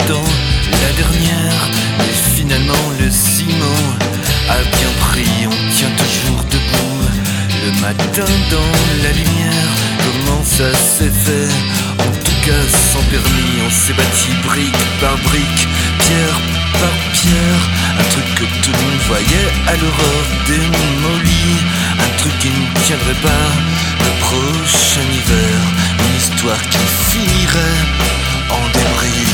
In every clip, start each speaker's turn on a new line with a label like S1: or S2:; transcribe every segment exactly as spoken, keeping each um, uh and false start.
S1: dans la dernière. Mais finalement le ciment a bien pris, on tient toujours debout. Le matin dans la lumière, comment ça s'est fait? En tout cas sans permis, on s'est bâti brique par brique, pierre par pierre. Un truc que tout le monde voyait à l'aurore démolie, un truc qui ne tiendrait pas le prochain hiver. Une histoire qui finirait en débris.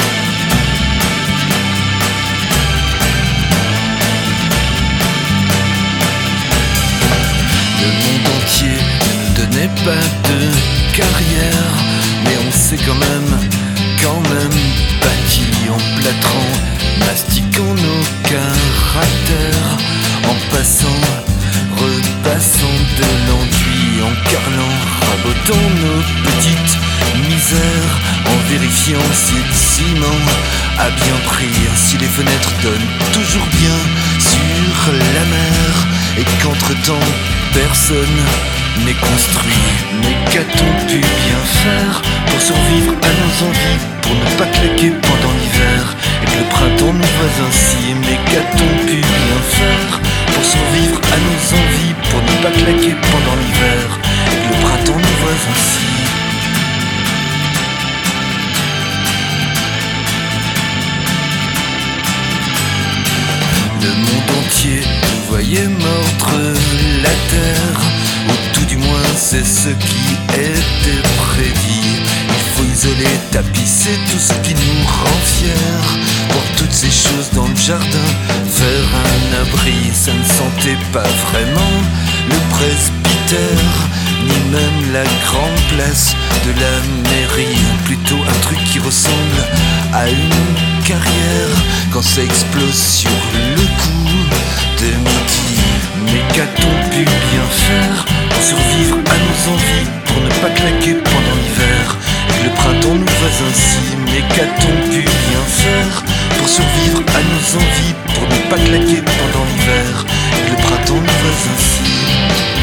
S1: Le monde entier ne nous donnait pas de carrière, mais on s'est quand même, quand même bâti en plâtrant, mastiquant nos caractères, en passant, repassant de l'enduit, en carlant, rabotant nos petites misères, en vérifiant si le ciment a bien pris, si les fenêtres donnent toujours bien sur la mer, et qu'entre-temps personne n'est construit. Mais qu'a-t-on pu bien faire pour survivre à nos envies, pour ne pas claquer pendant l'hiver, et que le printemps nous voit ainsi? Mais qu'a-t-on pu bien faire pour survivre à nos envies, pour ne pas claquer pendant l'hiver, et que le printemps nous voit ainsi? Le monde entier nous voyait mordre la terre, ou tout du moins c'est ce qui était prédit. Il faut isoler, tapisser tout ce qui nous rend fiers. Pour toutes ces choses dans le jardin, faire un abri, ça ne sentait pas vraiment le presbytère, ni même la grande place de la mairie. Plutôt un truc qui ressemble à une carrière, quand ça explose sur le coup de midi. Mais qu'a-t-on pu bien faire pour survivre à nos envies, pour ne pas claquer pendant l'hiver, et que le printemps nous voit ainsi? Mais qu'a-t-on pu bien faire pour survivre à nos envies, pour ne pas claquer pendant l'hiver, et que le printemps nous voit ainsi?